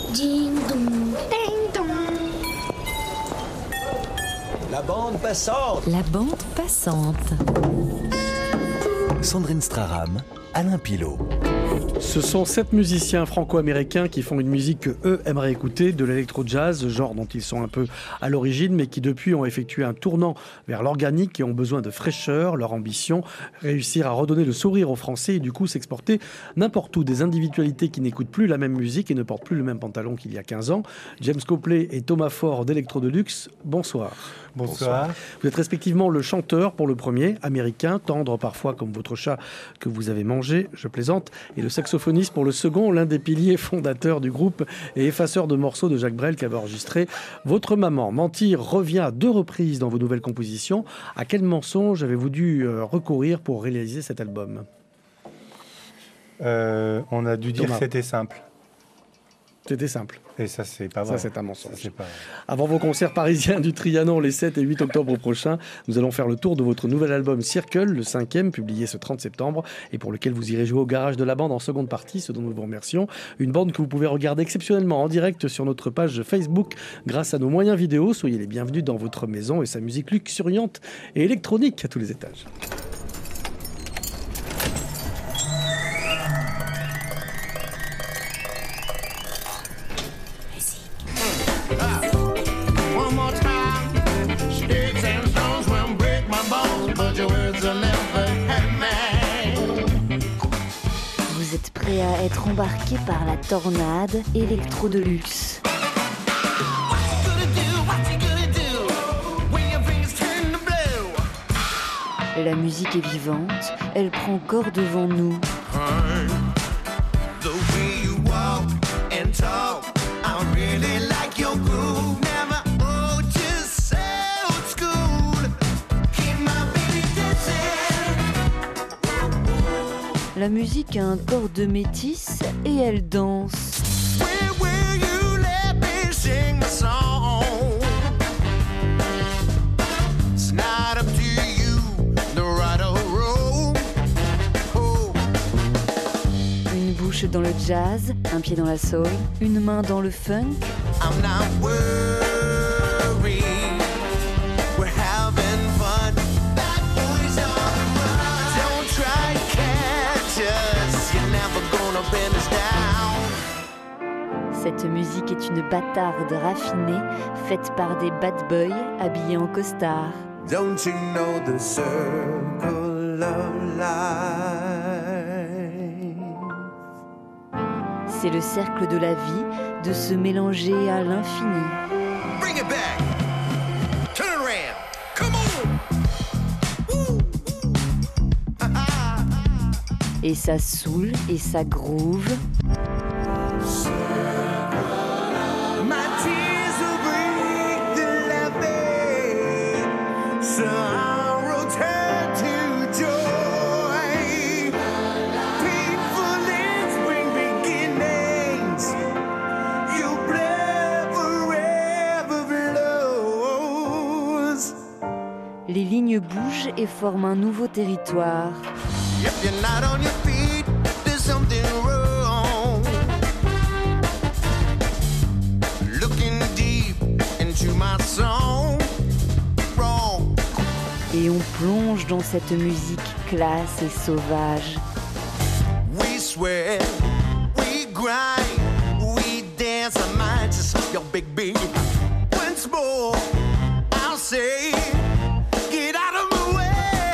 Ding dong, ding dong. La bande passante. La bande passante. Sandrine Straram, Alain Pilot. Ce sont 7 musiciens franco-américains qui font une musique que eux aimeraient écouter, de l'électro-jazz, genre dont ils sont un peu à l'origine, mais qui depuis ont effectué un tournant vers l'organique et ont besoin de fraîcheur. Leur ambition, réussir à redonner le sourire aux Français et du coup s'exporter n'importe où. Des individualités qui n'écoutent plus la même musique et ne portent plus le même pantalon qu'il y a 15 ans. James Copley et Thomas Faure d'Electro Deluxe, bonsoir. Bonsoir. Vous êtes respectivement le chanteur pour le premier, américain, tendre parfois comme votre chat que vous avez mangé, je plaisante, et le saxophoniste pour le second, l'un des piliers fondateurs du groupe et effaceur de morceaux de Jacques Brel qui avait enregistré Votre maman. Mentir revient à 2 reprises dans vos nouvelles compositions. À quel mensonge avez-vous dû recourir pour réaliser cet album ? On a dû dire Thomas. que c'était simple. C'était simple. Et ça, c'est pas vrai. Ça, c'est un mensonge. Ça, c'est pas vrai. Avant vos concerts parisiens du Trianon les 7 et 8 octobre prochains, nous allons faire le tour de votre nouvel album Circle, le 5e, publié ce 30 septembre, et pour lequel vous irez jouer au garage de la bande en seconde partie, ce dont nous vous remercions. Une bande que vous pouvez regarder exceptionnellement en direct sur notre page Facebook grâce à nos moyens vidéo. Soyez les bienvenus dans votre maison et sa musique luxuriante et électronique à tous les étages. One more time. Sticks and stones will break my bones, but your words will never hurt me. Vous êtes prêts à être embarqués par la tornade Electro Deluxe. What you gonna do when your fingers turn to blue? La musique est vivante, elle prend corps devant nous. The way you walk and talk, I really like your groove. Never just so old school. Keep my baby dancing. La musique a un corps de métisse et elle danse. Where will you let me sing my song? It's not up to you, the right or wrong. Oh. Une bouche dans le jazz, un pied dans la soul, une main dans le funk. I'm not worried. We're having fun. That boy's on the run. Don't try to catch us. You're never gonna bend us down. Cette musique est une bâtarde raffinée, faite par des bad boys habillés en costard. Don't you know the circle of life? C'est le cercle de la vie, de se mélanger à l'infini. Bring it back. Turn it around. Come on. Woo. Et ça saoule et ça groove. My tears will break the levee, sorrow turn to joy. Painful ends bring beginnings. Your blood forever flows. Les lignes bougent et forment un nouveau territoire. If you're not on your feet, there's something wrong. Looking deep into my song, wrong. Et on plonge dans cette musique classe et sauvage. We sweat, we grind, we dance our minds to suck your big beat. Once more, I'll say, get out of my way.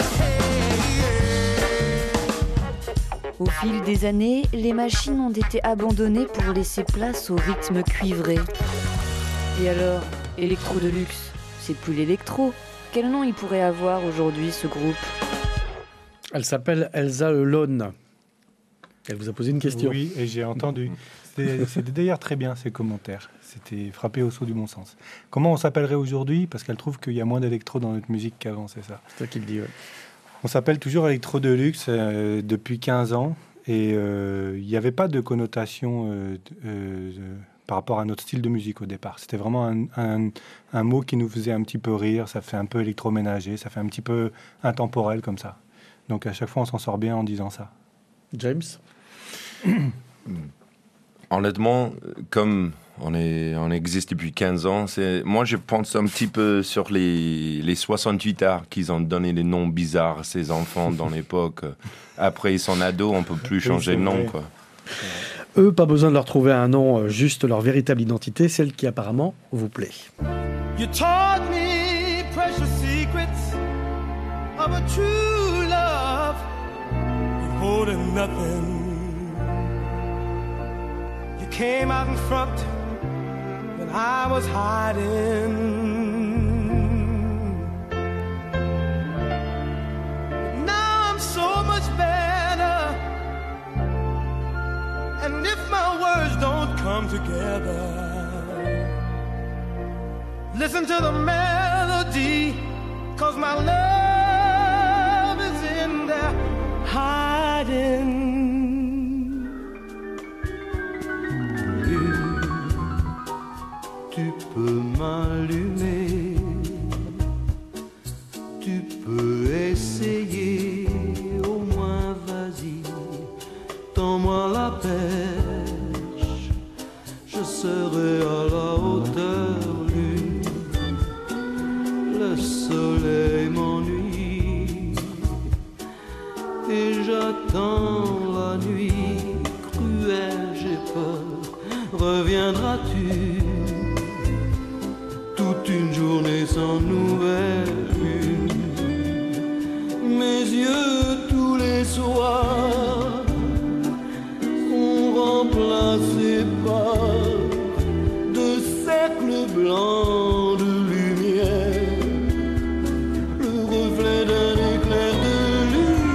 Au fil des années, les machines ont été abandonnées pour laisser place au rythme cuivré. Et alors, Electro Deluxe, c'est plus l'électro. Quel nom il pourrait avoir aujourd'hui, ce groupe ? Elle s'appelle Elsa Lone. Elle vous a posé une question. Oui, et j'ai entendu. C'était d'ailleurs très bien, ces commentaires. C'était frappé au saut du bon sens. Comment on s'appellerait aujourd'hui ? Parce qu'elle trouve qu'il y a moins d'électro dans notre musique qu'avant, c'est ça. C'est toi qui le dis, ouais. On s'appelle toujours Electro Deluxe depuis 15 ans. Et il n'y avait pas de connotation par rapport à notre style de musique au départ. C'était vraiment un mot qui nous faisait un petit peu rire. Ça fait un peu électroménager, ça fait un petit peu intemporel comme ça. Donc à chaque fois, on s'en sort bien en disant ça. James ? Honnêtement, comme On existe depuis 15 ans. Moi, je pense un petit peu sur les 68 arts qu'ils ont donné des noms bizarres à ces enfants dans l'époque. Après, ils sont ados, on ne peut plus changer de nom, quoi. Eux, pas besoin de leur trouver un nom, juste leur véritable identité, celle qui apparemment vous plaît. You taught me precious secrets of a true love, holding nothing. You came out in front when I was hiding. Now I'm so much better, and if my words don't come together, listen to the melody, 'cause my love is in there hiding. Tu peux m'allumer, tu peux essayer, au moins vas-y, tends-moi la perche, je serai à la hauteur. Le soleil m'ennuie et j'attends la nuit cruelle, j'ai peur, reviendras-tu? Toute une journée sans nouvelles lunes, mes yeux tous les soirs sont remplacés par de cercles blancs de lumière, le reflet d'un éclair de lune.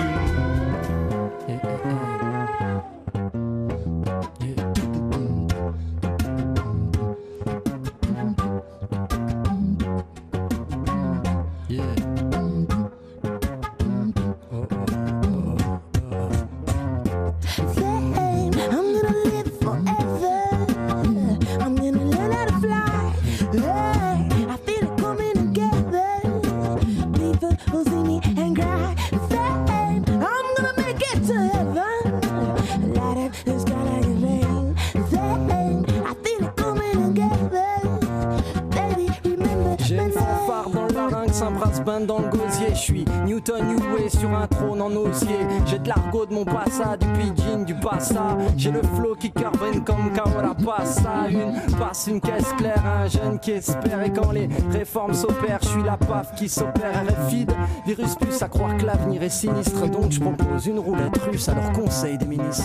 Dans le gosier, je suis Newton Uway sur un trône en osier. J'ai de l'argot de mon passa, du pidgin, du passa. J'ai le flow qui carbone comme Kaola passa. Une passe, une caisse claire, un jeune qui espère. Et quand les réformes s'opèrent, je suis la paf qui s'opère. RFID, virus puce à croire que l'avenir est sinistre. Donc je propose une roulette russe à leur conseil des ministres.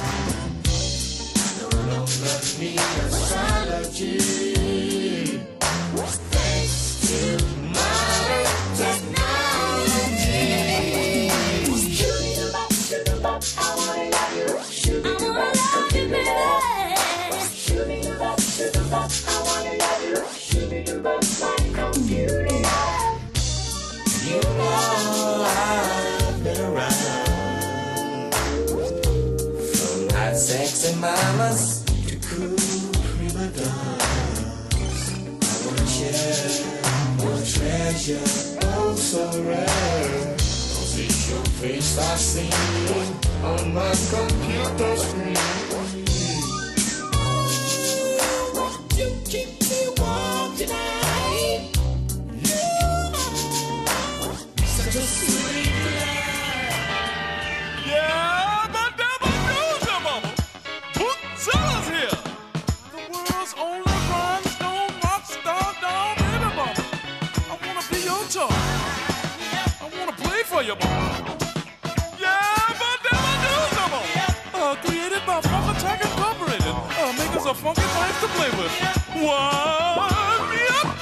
Sexy mamas to cool prima donnas. I wanna share your treasure, oh so rare. Cause it's your face I see on my computer screen. Won't you keep me warm tonight? You're such a sweet life. Yeah. You, yeah, but never do some more. Created by Funk Attack Incorporated. Makers of funky things to play with. Wind me up,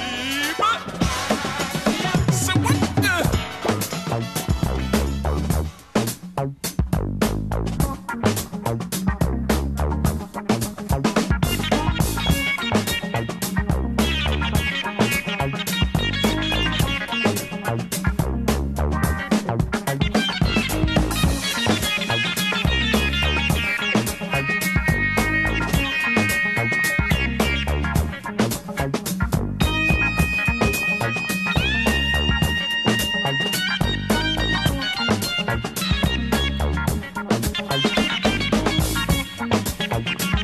baby. So what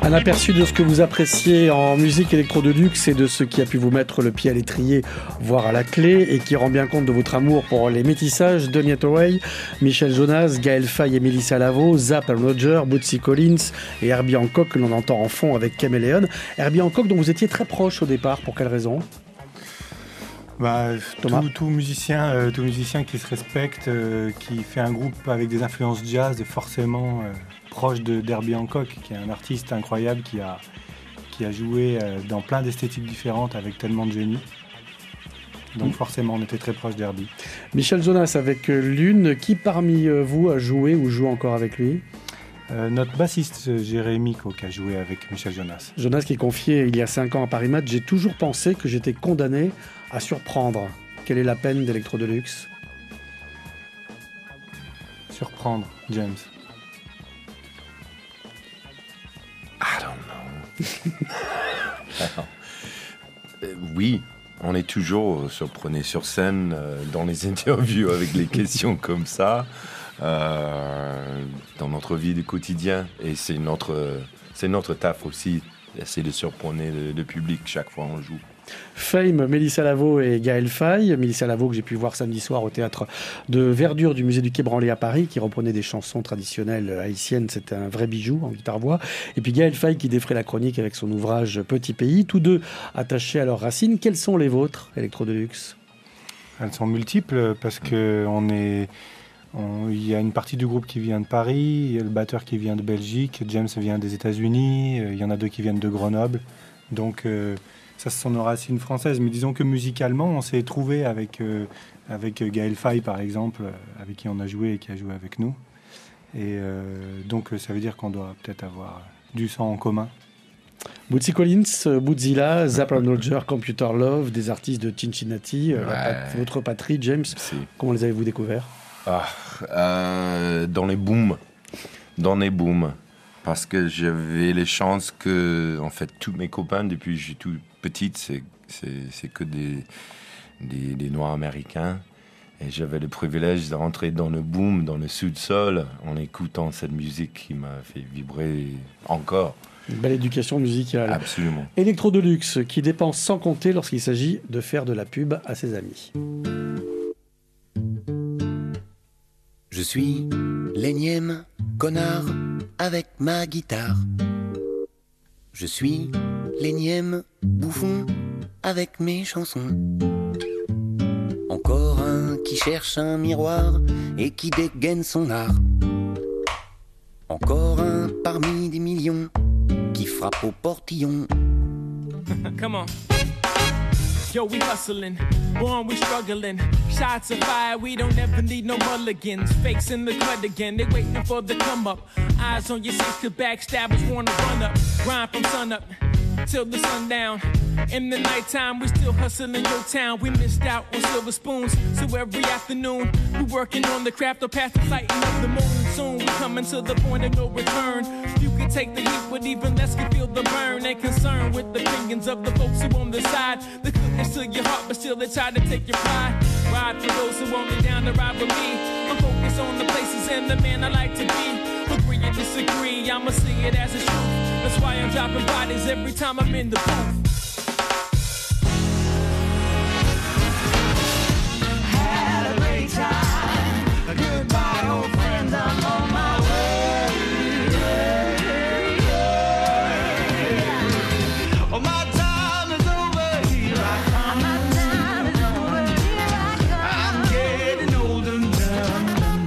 Un aperçu de ce que vous appréciez en musique électro de luxe et de ce qui a pu vous mettre le pied à l'étrier, voire à la clé, et qui rend bien compte de votre amour pour les métissages. Donny Hathaway, Michel Jonas, Gaël Faye et Melissa Lavo, Zapp & Roger, Bootsy Collins et Herbie Hancock que l'on entend en fond avec Chameleon. Herbie Hancock dont vous étiez très proche au départ, pour quelle raison ? Tout musicien qui se respecte, qui fait un groupe avec des influences jazz, est forcément proche d'Herbie Hancock, qui est un artiste incroyable qui a joué dans plein d'esthétiques différentes avec tellement de génie. Donc forcément, on était très proche d'Herbie. Michel Jonas avec Lune, qui parmi vous a joué ou joue encore avec lui ? Notre bassiste Jérémy Coq a joué avec Michel Jonas. Jonas qui confiait il y a 5 ans à Paris Match, j'ai toujours pensé que j'étais condamné à surprendre. Quelle est la peine d'Electro Deluxe ? Surprendre, James. I don't know. Oui, on est toujours surprenés sur scène dans les interviews avec les questions comme ça, dans notre vie du quotidien. Et c'est notre taf aussi, essayer de surprendre le public chaque fois on joue. Fame, Melissa Lavo et Gaël Faye. Melissa Lavo que j'ai pu voir samedi soir au théâtre de Verdure du musée du Quai Branly à Paris, qui reprenait des chansons traditionnelles haïtiennes. C'était un vrai bijou en guitare-voix. Et puis Gaël Faye qui défrait la chronique avec son ouvrage Petit Pays. Tous deux attachés à leurs racines. Quelles sont les vôtres, Electro Deluxe ? Elles sont multiples parce que il y a une partie du groupe qui vient de Paris, il y a le batteur qui vient de Belgique, James vient des États-Unis, il y en a 2 qui viennent de Grenoble. Donc ça, ce sont nos racines françaises. Mais disons que musicalement, on s'est trouvé avec Gaël Faye, par exemple, avec qui on a joué et qui a joué avec nous. Et donc, ça veut dire qu'on doit peut-être avoir du sang en commun. Bootsy Collins, Bootzilla, Zapp & Roger, Computer Love, des artistes de Cincinnati, votre patrie, James. Comment les avez-vous découverts ? Dans les booms. Parce que j'avais les chances que, en fait, tous mes copains, depuis que je suis tout petite, c'est que des Noirs américains. Et j'avais le privilège de rentrer dans le boom, dans le sous-sol, en écoutant cette musique qui m'a fait vibrer encore. Une belle éducation musicale. Absolument. Electro Deluxe, qui dépense sans compter lorsqu'il s'agit de faire de la pub à ses amis. Je suis l'énième connard avec ma guitare. Je suis l'énième bouffon avec mes chansons. Encore un qui cherche un miroir et qui dégaine son art. Encore un parmi des millions qui frappe au portillon. Come on. Yo, we hustling, born we struggling. Shots of fire, we don't ever need no mulligans. Fakes in the cut again, they waiting for the come up. Eyes on your six, the backstabbers wanna run up. Grind from sun up till the sundown. In the nighttime, we still hustling your town. We missed out on silver spoons, so every afternoon we working on the craft of past the lighting of the moon. Soon we coming to the point of no return. You can take the heat, but even less can feel the burn. Ain't concerned with the opinions of the folks who on the side. The goodness to your heart, but still they try to take your pride. Ride for those who want me down to ride with me. I'm focused on the places and the man I like to be. Agree or disagree, I'ma see it as a truth. That's why I'm dropping bodies every time I'm in the booth. Had a great time. Goodbye, old friends, I'm on my way. Oh, my time is over, here I come. My time is over, here I come. I'm getting older now.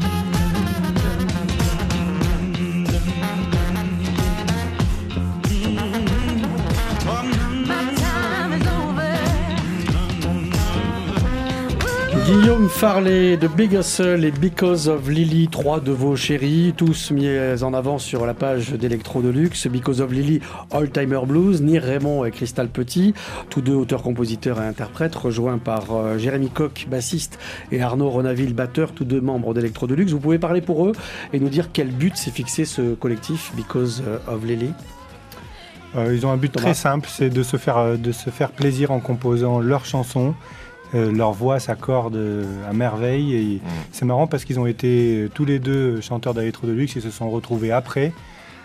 Guillaume Farley de Big Hustle et Because of Lily, 3 de vos chéris, tous mis en avant sur la page d'Electro Deluxe. Because of Lily, All Timer Blues, Nir Raymond et Crystal Petit, tous deux auteurs, compositeurs et interprètes, rejoints par Jérémy Coq, bassiste, et Arnaud Renaville, batteur, tous deux membres d'Electro Deluxe. Vous pouvez parler pour eux et nous dire quel but s'est fixé ce collectif Because of Lily? Ils ont un but très simple, c'est de se faire plaisir en composant leurs chansons. Leur voix s'accorde à merveille et c'est marrant parce qu'ils ont été tous les deux chanteurs d'Electro Deluxe, ils se sont retrouvés après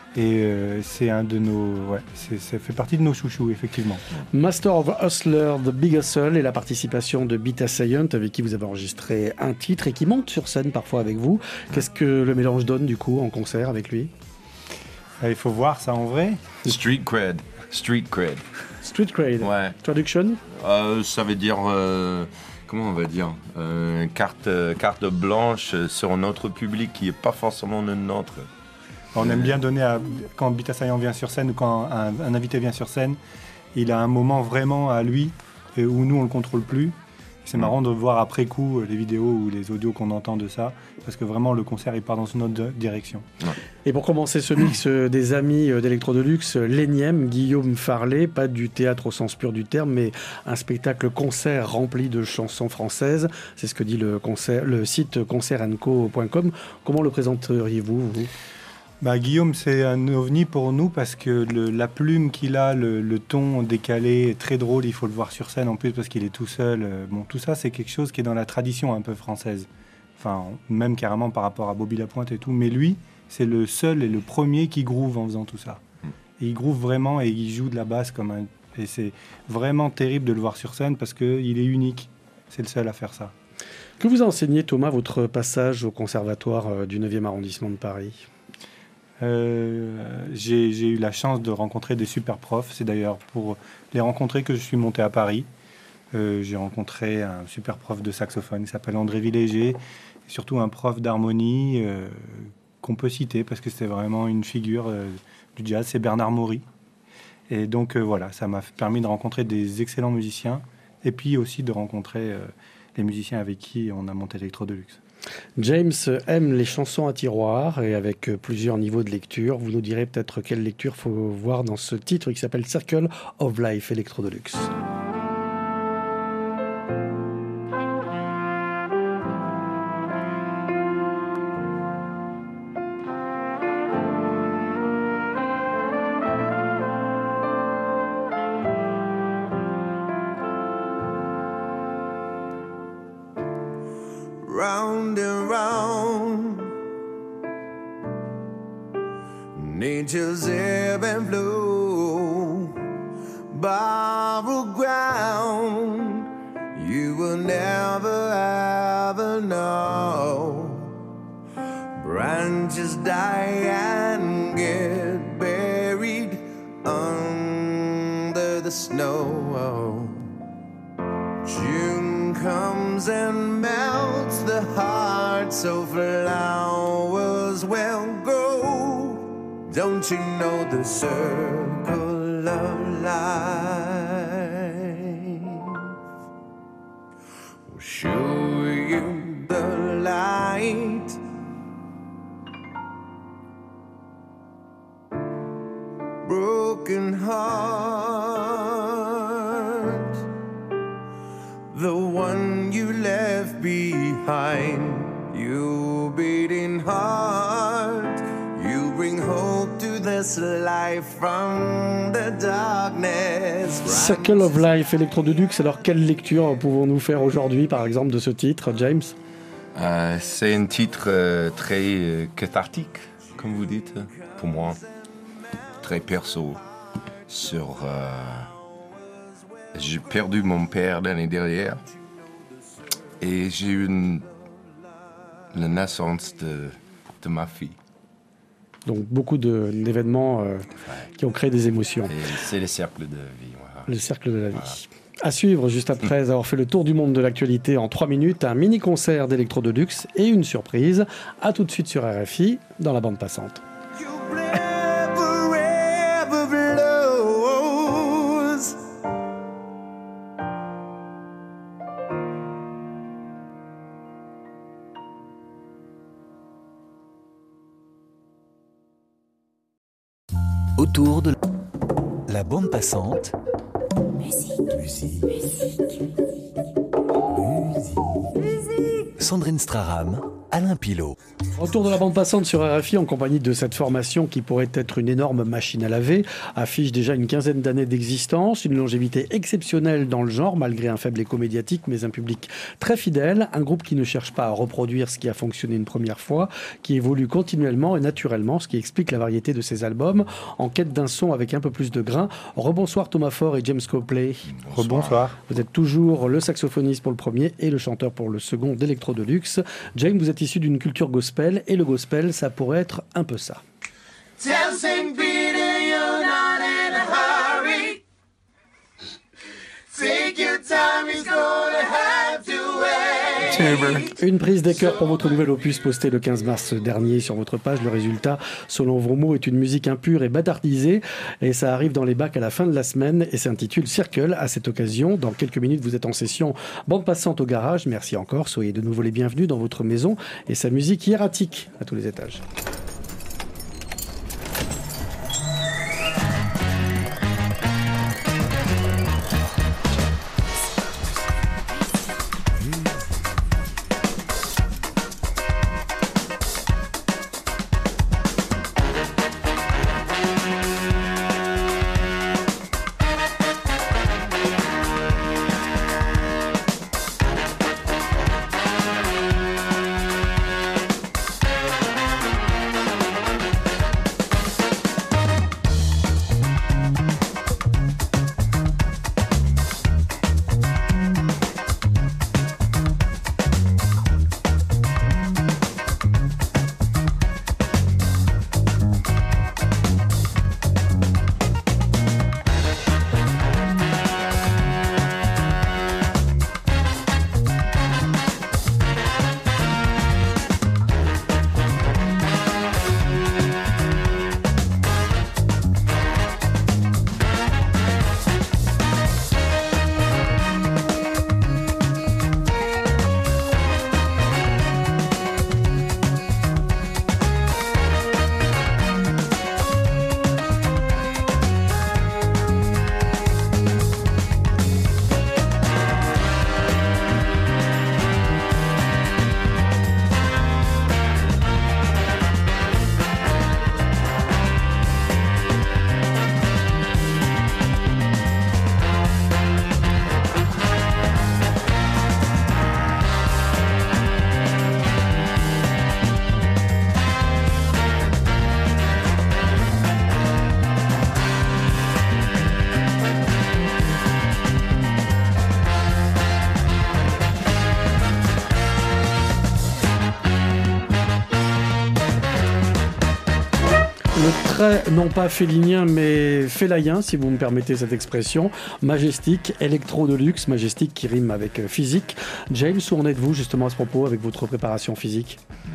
Et c'est un de nos, ça fait partie de nos chouchous, effectivement. Master of Hustler, The Big Hustle, et la participation de Beta Scient, avec qui vous avez enregistré un titre et qui monte sur scène parfois avec vous. Qu'est-ce que le mélange donne du coup en concert avec lui? Il faut voir ça en vrai. Street cred. Street cred. Street cred. Ouais. Traduction? Ça veut dire, comment on va dire, carte blanche sur notre public qui n'est pas forcément le nôtre. On aime bien donner, quand Beta Scient vient sur scène ou quand un invité vient sur scène, il a un moment vraiment à lui où nous on le contrôle plus. C'est marrant de voir après coup les vidéos ou les audios qu'on entend de ça, parce que vraiment le concert il part dans une autre direction. Ouais. Et pour commencer ce mix des amis d'Electro Deluxe, l'énième Guillaume Farley, pas du théâtre au sens pur du terme, mais un spectacle-concert rempli de chansons françaises. C'est ce que dit le site concertandco.com. Comment le présenteriez-vous, vous ? Guillaume, c'est un ovni pour nous parce que la plume qu'il a, le ton décalé est très drôle. Il faut le voir sur scène en plus parce qu'il est tout seul. Tout ça, c'est quelque chose qui est dans la tradition un peu française. Enfin, même carrément par rapport à Bobby Lapointe et tout. Mais lui, c'est le seul et le premier qui groove en faisant tout ça. Et il groove vraiment et il joue de la basse comme un... Et c'est vraiment terrible de le voir sur scène parce qu'il est unique. C'est le seul à faire ça. Que vous a enseigné, Thomas, votre passage au conservatoire du 9e arrondissement de Paris ? J'ai eu la chance de rencontrer des super profs. C'est d'ailleurs pour les rencontrer que je suis monté à Paris. J'ai rencontré un super prof de saxophone qui s'appelle André Villéger, et surtout un prof d'harmonie qu'on peut citer parce que c'était vraiment une figure du jazz, c'est Bernard Maury. Et donc voilà, ça m'a permis de rencontrer des excellents musiciens et puis aussi de rencontrer les musiciens avec qui on a monté Electro Deluxe. James aime les chansons à tiroir et avec plusieurs niveaux de lecture. Vous nous direz peut-être quelle lecture faut voir dans ce titre qui s'appelle Circle of Life Electro Deluxe. Round and round, nature's ebb and flow, borrowed ground, you will never ever know. Branches die and get buried under the snow. June comes and melts the heart, so flowers will grow. Don't you know the circle of life will show you the light? Broken heart, the one you left behind, you beating heart, you bring hope to this life from the darkness. Circle of Life, Electro Deluxe. Alors quelle lecture pouvons-nous faire aujourd'hui par exemple de ce titre, James? C'est un titre très cathartique, comme vous dites, pour moi, très perso, sur... J'ai perdu mon père l'année dernière et j'ai eu la naissance de ma fille. Donc beaucoup d'événements qui ont créé des émotions. Et c'est le cercle de vie. Voilà. Le cercle de la vie. Voilà. À suivre, juste après avoir fait le tour du monde de l'actualité en 3 minutes, un mini-concert d'Electro Deluxe et une surprise. À tout de suite sur RFI, dans la bande passante. Autour de la bande passante. Musique. Sandrine Straram Alain Pilot. Retour de la bande passante sur RFI en compagnie de cette formation qui pourrait être une énorme machine à laver, affiche déjà une quinzaine d'années d'existence, une longévité exceptionnelle dans le genre malgré un faible écho médiatique mais un public très fidèle, un groupe qui ne cherche pas à reproduire ce qui a fonctionné une première fois, qui évolue continuellement et naturellement, ce qui explique la variété de ses albums, en quête d'un son avec un peu plus de grain. Rebonsoir Thomas Faure et James Copley. Rebonsoir. Vous êtes toujours le saxophoniste pour le premier et le chanteur pour le second d'Electro Deluxe. James, vous êtes issu d'une culture gospel et le gospel, ça pourrait être un peu ça. Tell St. Peter you're not in a hurry. Take your time, he's gonna have to wait. Une prise des cœurs pour votre nouvel opus posté le 15 mars dernier sur votre page. Le résultat, selon vos mots, est une musique impure et bâtardisée. Et ça arrive dans les bacs à la fin de la semaine et s'intitule Circle. À cette occasion, dans quelques minutes, vous êtes en session bande passante au garage. Merci encore. Soyez de nouveau les bienvenus dans votre maison et sa musique hiératique à tous les étages. Non pas félinien, mais félaïen, si vous me permettez cette expression. Majestic, Electro Deluxe, Majestic qui rime avec physique. James, où en êtes-vous justement à ce propos avec votre préparation physique ?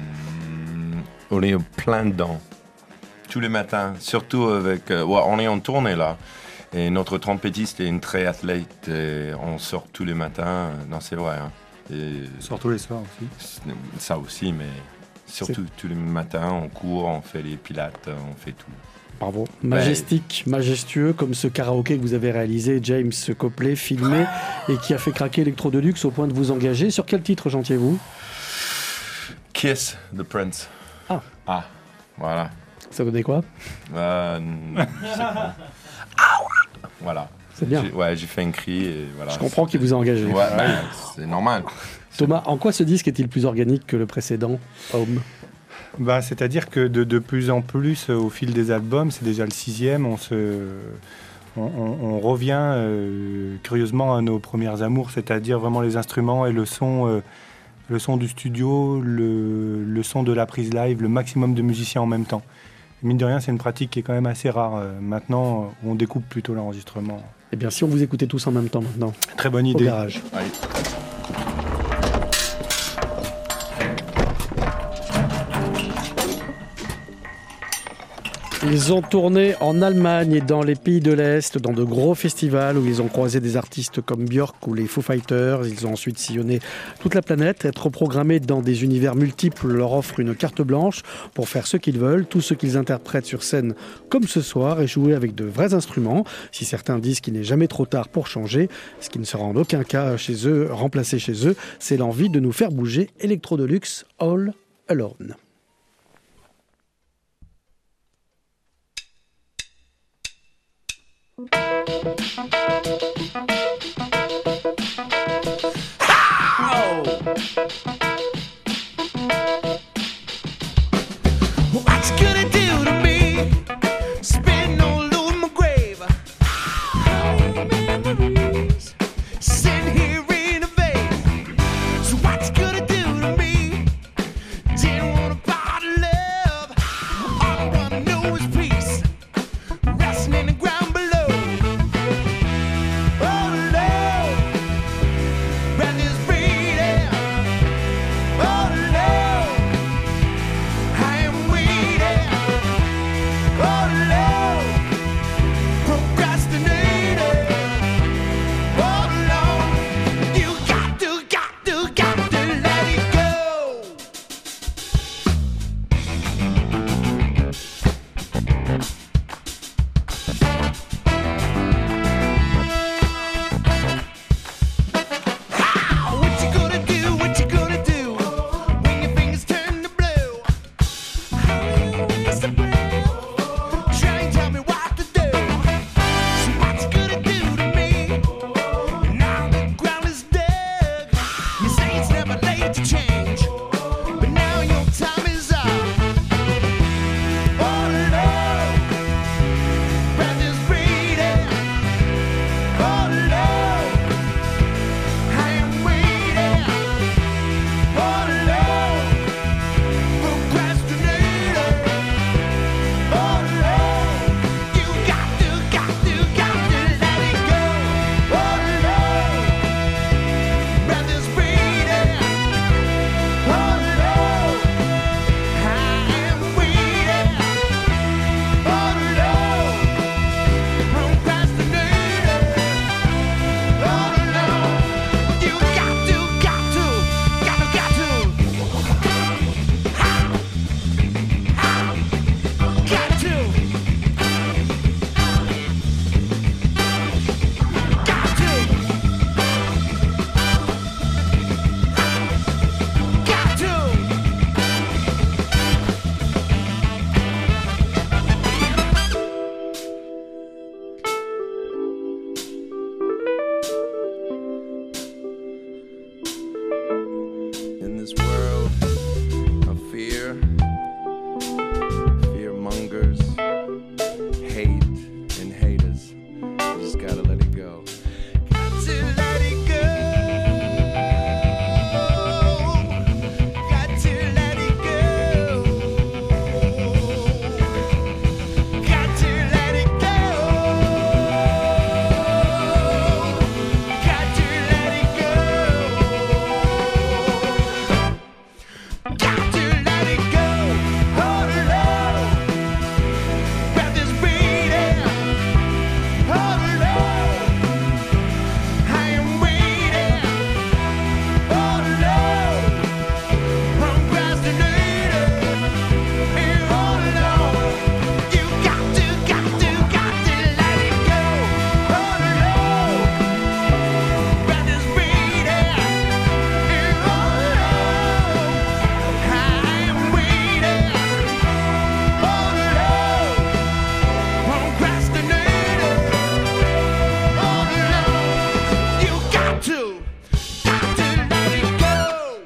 On est plein dedans, tous les matins, surtout avec... on est en tournée là, et notre trompettiste est une très athlète, et on sort tous les matins, non c'est vrai. Hein. On sort tous les soirs aussi. Ça aussi, mais... Surtout tous les matins, on court, on fait les pilates, on fait tout. Bravo. Majestique, majestueux, comme ce karaoké que vous avez réalisé, James Copley, filmé, et qui a fait craquer Electro Deluxe au point de vous engager. Sur quel titre chantiez-vous ? Kiss the Prince. Ah, voilà. Ça donnait quoi ? Voilà. C'est bien. J'ai fait un cri et voilà. Je comprends qu'il vous a engagé. Ouais, c'est normal. Thomas, en quoi ce disque est-il plus organique que le précédent, Home ? C'est-à-dire que de plus en plus, au fil des albums, c'est déjà le 6e, on revient curieusement à nos premières amours, c'est-à-dire vraiment les instruments et le son du studio, le son de la prise live, le maximum de musiciens en même temps. Mine de rien, c'est une pratique qui est quand même assez rare. Maintenant, on découpe plutôt l'enregistrement. Eh bien, si on vous écoutait tous en même temps maintenant. Très bonne idée. Au garage. Allez. Ils ont tourné en Allemagne et dans les pays de l'Est, dans de gros festivals où ils ont croisé des artistes comme Björk ou les Foo Fighters. Ils ont ensuite sillonné toute la planète. Être programmés dans des univers multiples leur offre une carte blanche pour faire ce qu'ils veulent, tout ce qu'ils interprètent sur scène comme ce soir et jouer avec de vrais instruments. Si certains disent qu'il n'est jamais trop tard pour changer, ce qui ne sera en aucun cas chez eux, remplacé chez eux, c'est l'envie de nous faire bouger. Electro Deluxe, All Alone. What's gonna do to me? Spin all over my grave. Memories sitting here in a vein. So what's gonna do to me? Didn't want a part of love. All I wanna know is peace. Resting in the ground below. Oh Lord, breath is breathing. Oh Lord, I am waiting. Oh Lord, procrastinating. Oh Lord, you got to let it go. What you gonna do? What you gonna do when your fingers turn to blue? How you waste a breath? Try and tell me what to do. So what you gonna do to me? Now the ground is dug. You say it's never late to change, but now your time is up. Oh Lord, breath is breathing. Oh Lord, I am waiting. Oh Lord, procrastinating. Oh Lord, you got to let it go. Oh Lord, breath is breathing. Oh Lord, I am waiting. Oh Lord, procrastinating. Oh Lord, you got to. In this world of fear, fear mongers, hate, and haters, you just gotta let it go. Got to let it go. Got to let it go. Got to let it go. Got to let it go. Got to let it go. Oh Lord, breath is breathing. Oh Lord, I am waiting. Oh Lord, procrastinating. Oh Lord, you got to let it go. Oh Lord, breath is breathing. Oh Lord, I am waiting. Oh Lord, procrastinating. Oh Lord, you got to let it go.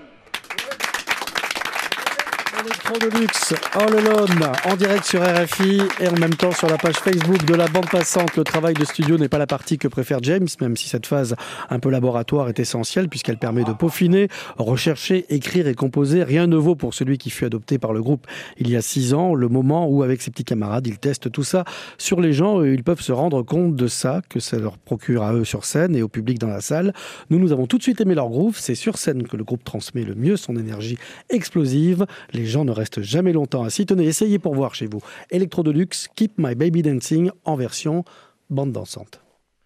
Electro Deluxe, All Alone, en direct sur RFI et en même temps sur la page Facebook de la bande passante. Le travail de studio n'est pas la partie que préfère James, même si cette phase un peu laboratoire est essentielle puisqu'elle permet de peaufiner, rechercher, écrire et composer. Rien ne vaut pour celui qui fut adopté par le groupe il y a 6 ans, le moment où avec ses petits camarades, ils testent tout ça sur les gens et ils peuvent se rendre compte de ça, que ça leur procure à eux sur scène et au public dans la salle. Nous avons tout de suite aimé leur groove. C'est sur scène que le groupe transmet le mieux son énergie explosive. Les gens ne restent jamais longtemps assis. Tenez, essayez pour voir chez vous. Electro Deluxe, Keep My Baby Dancing en version bande dansante.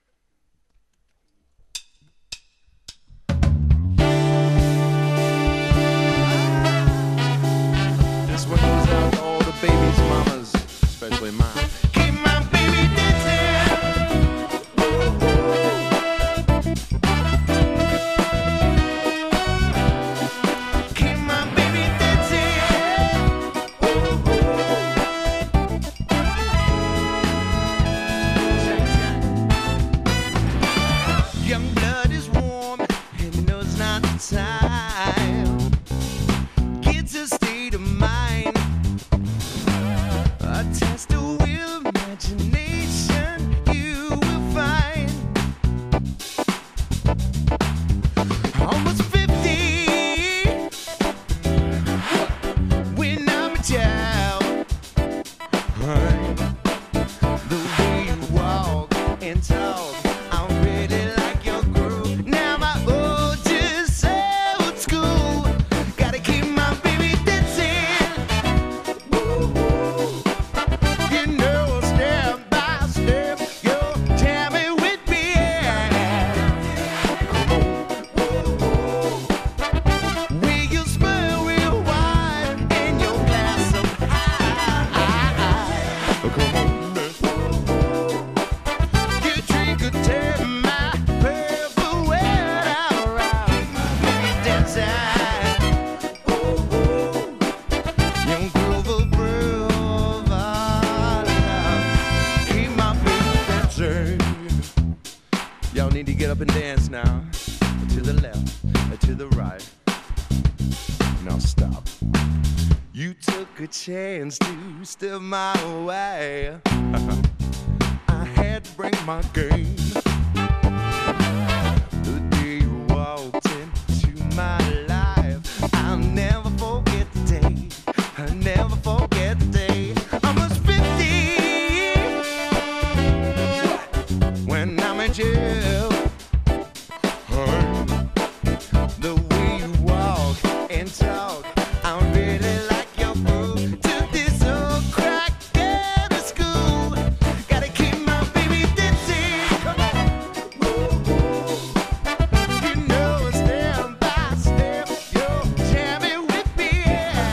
This one goes out to all the babies, mamas, especially mine. Keep my baby dancing. Keep my baby dancing. up and dance now. To the left, to the right. Now stop. You took a chance to step my way. I had to bring my game. The day you walked into my life, I'll never forget the day. I'll never forget the day. I was 50 when I met you. The way you walk and talk, I really like your move to this old crack out of school. Gotta keep my baby dancing. Come on. You know, step by step, you're jamming with me.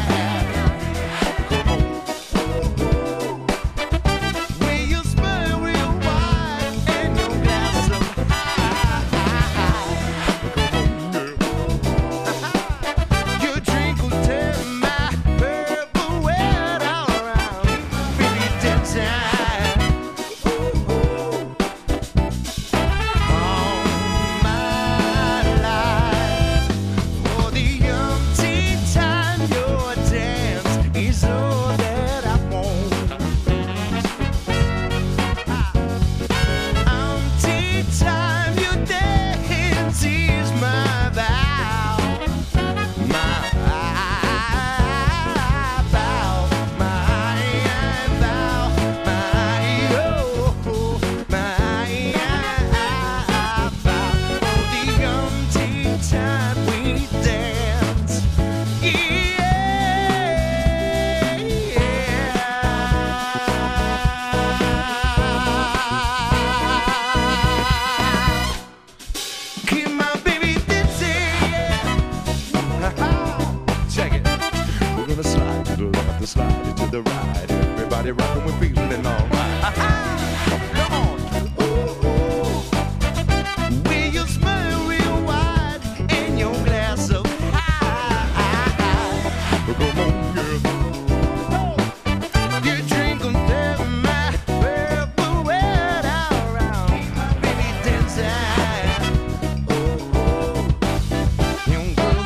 Will you smile real wide and your glass of your drink will turn my purple world all around. Baby, dance all my life. For the umpteenth time, your dance is all that I want. Umpteenth time, your dance is my vow. My vow, my vow, for the umpteenth time we dance. Keep my baby dancing. Check it. We're gonna slide to the left, slide to the right. Everybody rockin', we're feeling all right. Come on. Will you smile real wide in your glass of high? Come on, girl. You drink until my purple world all around. Baby, dance young girl,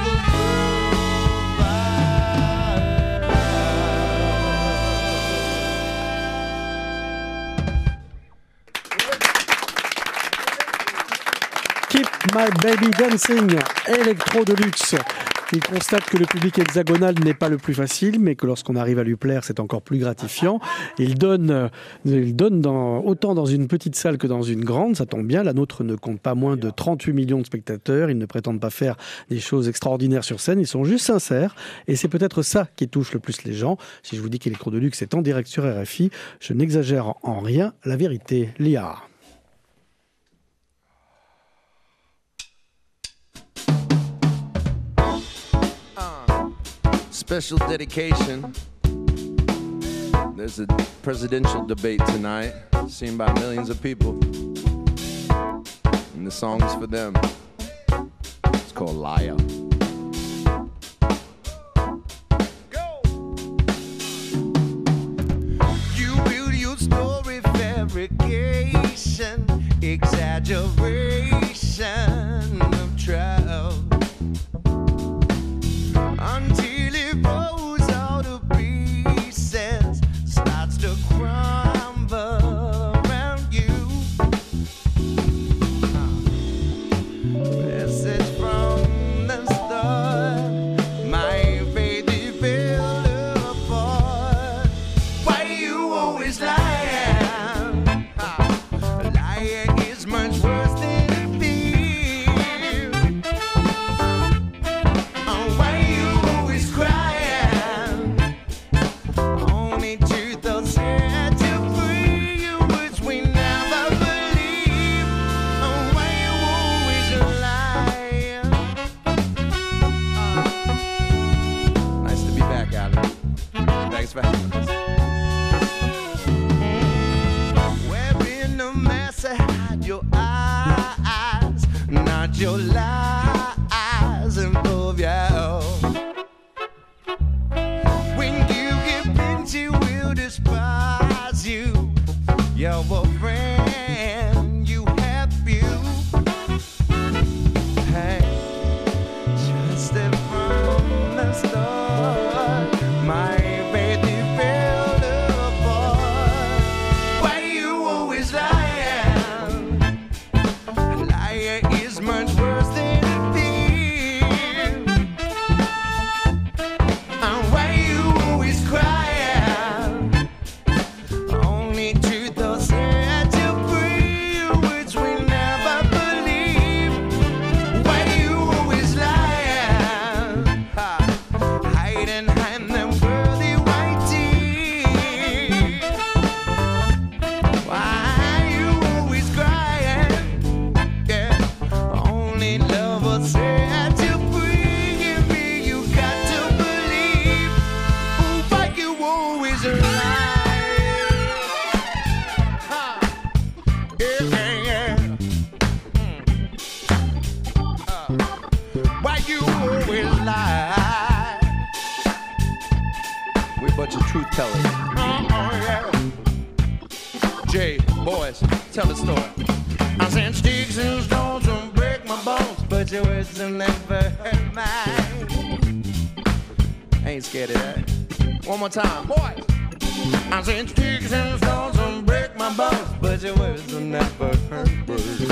Keep My Baby Dancing, électro de luxe. Il constate que le public hexagonal n'est pas le plus facile, mais que lorsqu'on arrive à lui plaire, c'est encore plus gratifiant. Il donne autant dans une petite salle que dans une grande, ça tombe bien. La nôtre ne compte pas moins de 38 millions de spectateurs. Ils ne prétendent pas faire des choses extraordinaires sur scène, ils sont juste sincères. Et c'est peut-être ça qui touche le plus les gens. Si je vous dis qu'Electro de luxe est en direct sur RFI, je n'exagère en rien la vérité. Lia. special dedication. There's a presidential debate tonight, seen by millions of people. And the song is for them. It's called Liar. You build your story fabrication, exaggeration of trial, until it rolls all to pieces, starts to crumble around you. Message from the start, my baby fell apart. Why you always lying? Lying is much worse than it feels. Why you always crying? Only truth will set you free, which we never believe. Why you always lying? Nice to be back, Alan. Thanks for having us. Wearing a mask to hide your eyes, not your lies involve you. When you get pinched, will despise you. You're a friend, you have few. Yeah. Why you always lie? We're a bunch of truth tellers. Yeah. Jay, boys, tell the story. I sent sticks and stones and break my bones, but your words will never hurt mine. I ain't scared of that. One more time, boys. I sent sticks and stones and break my bones, but your words will never hurt mine.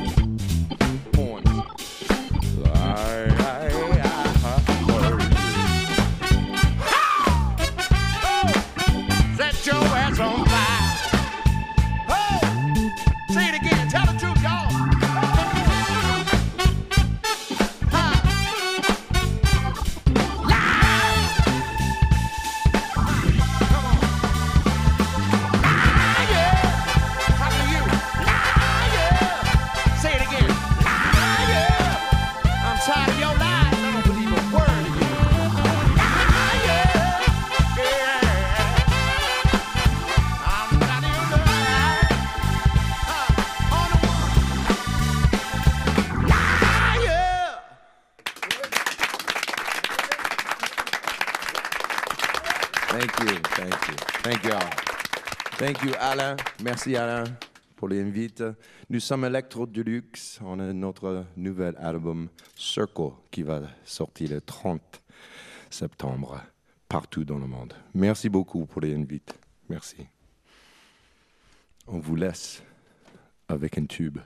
Set your ass on fire. Oh, say it again. Tell the truth, y'all. Thank you, Alain. Merci, Alain, pour l'invite. Nous sommes Electro Deluxe. On a notre nouvel album Circle qui va sortir le 30 septembre partout dans le monde. Merci beaucoup pour l'invite. Merci. On vous laisse avec un tube.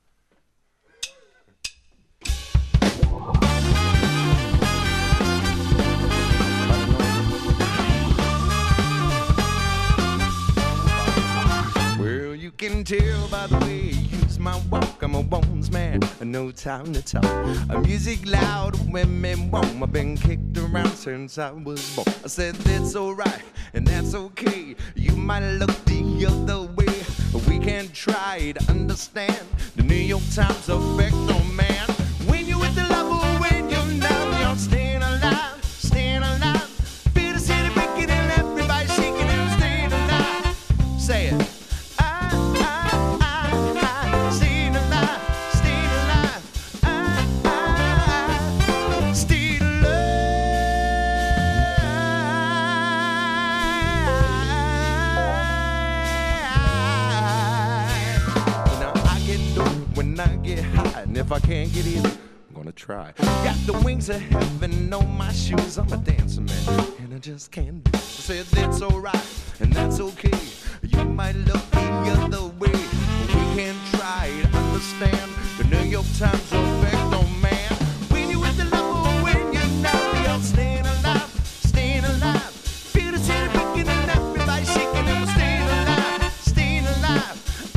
You can tell by the way you use my walk, I'm a bones man, no time to talk. Music loud, women warm. I've been kicked around since I was born. I said that's alright, and that's okay. You might look the other way, but we can try to understand the New York Times effect on man. When you're with the level, when you're down, you're staying alive, staying alive. Feel the city breaking and everybody shaking and staying alive. Say it. And if I can't get in, I'm gonna try. Got the wings of heaven on my shoes. I'm a dancer man, and I just can't do it. I said that's alright, and that's okay. You might look the other way, but we can try to understand the New York Times effect on man. When you're with the level, when you're not, you're staying alive, staying alive. Feel the city breaking and everybody shaking and staying alive, staying alive.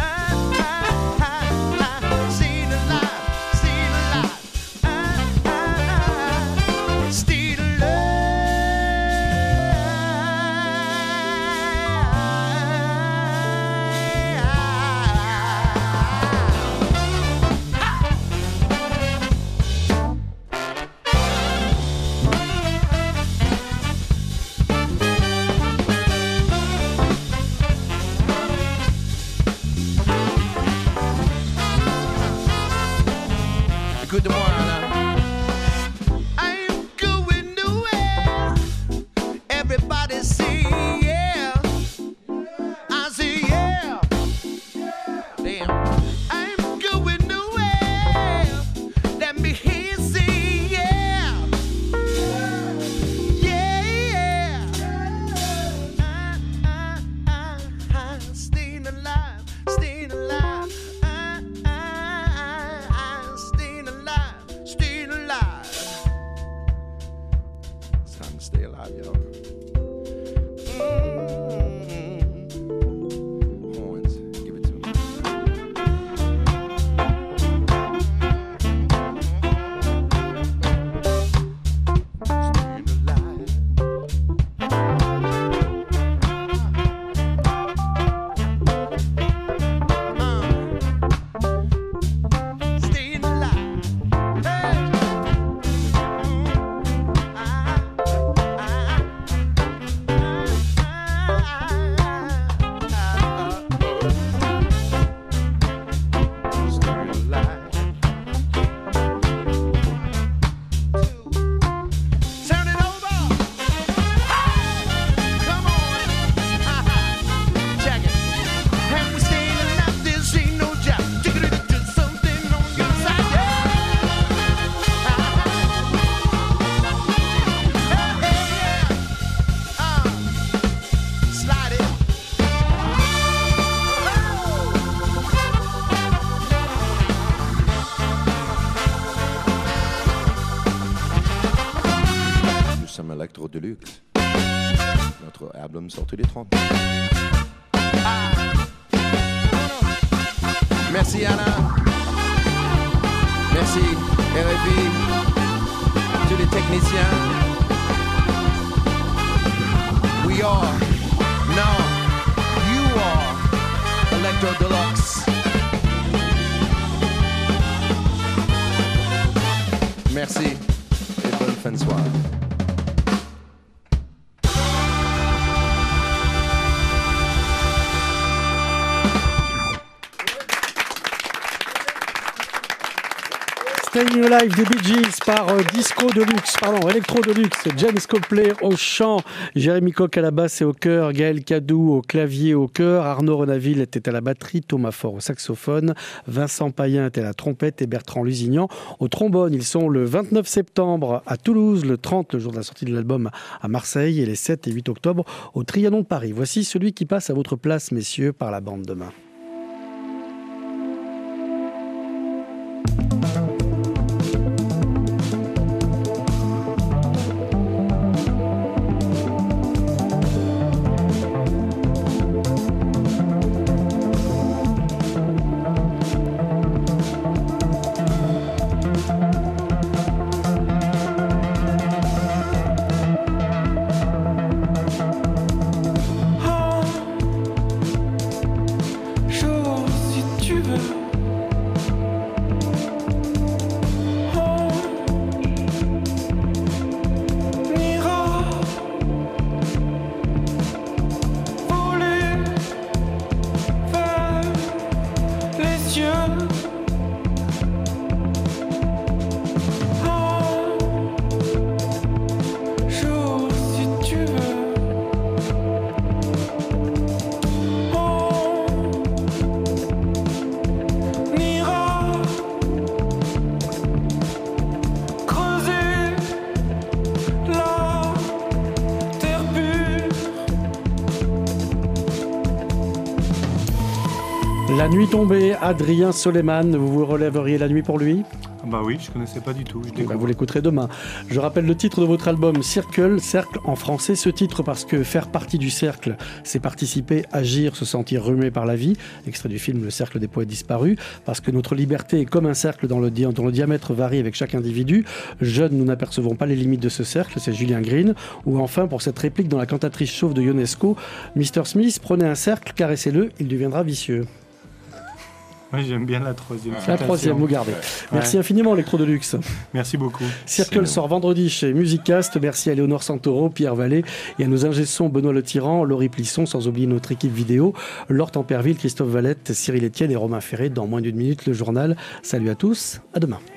Good morning. I'm going nowhere. Everybody say yeah. I say yeah. Damn. I'm going nowhere. Let me hear you say yeah. Yeah. Staying alive. Staying alive. Staying alive. It's time to stay alive, y'all. Horns, give it to me. Deluxe. Notre album sorti les 30. Merci Anna. Merci RFI. Tous les techniciens. We are, now, you are Electro Deluxe. Merci et bonne fin de soirée. Staying Alive des Bee Gees par Electro Deluxe, James Copley au chant, Jérémy Coq à la basse et au chœur, Gaël Cadou au clavier et au chœur, Arnaud Renaville était à la batterie, Thomas Faure au saxophone, Vincent Payen était à la trompette et Bertrand Lusignan au trombone. Ils sont le 29 septembre à Toulouse, le 30, le jour de la sortie de l'album, à Marseille et les 7 et 8 octobre au Trianon de Paris. Voici celui qui passe à votre place, messieurs, par la bande de main. La nuit tombée, Adrien Soleiman, vous vous relèveriez la nuit pour lui ? Bah oui, je connaissais pas du tout. Vous l'écouterez demain. Je rappelle le titre de votre album, Circle, cercle en français. Ce titre parce que faire partie du cercle, c'est participer, agir, se sentir remué par la vie. Extrait du film Le cercle des poètes disparus. Parce que notre liberté est comme un cercle dont le diamètre varie avec chaque individu. Jeunes, nous n'apercevons pas les limites de ce cercle, c'est Julien Green. Ou enfin, pour cette réplique dans La cantatrice chauve de Ionesco, Mr. Smith, prenez un cercle, caressez-le, il deviendra vicieux. Oui, j'aime bien la troisième. La troisième, vous gardez. Merci infiniment, Electro Deluxe. Merci beaucoup. Circle sort vendredi chez Musicast. Merci à Léonore Santoro, Pierre Vallée et à nos ingé-sons Benoît Le Tyran, Laurie Plisson, sans oublier notre équipe vidéo, Laure Temperville, Christophe Valette, Cyril Etienne et Romain Ferré. Dans moins d'une minute, le journal. Salut à tous, à demain.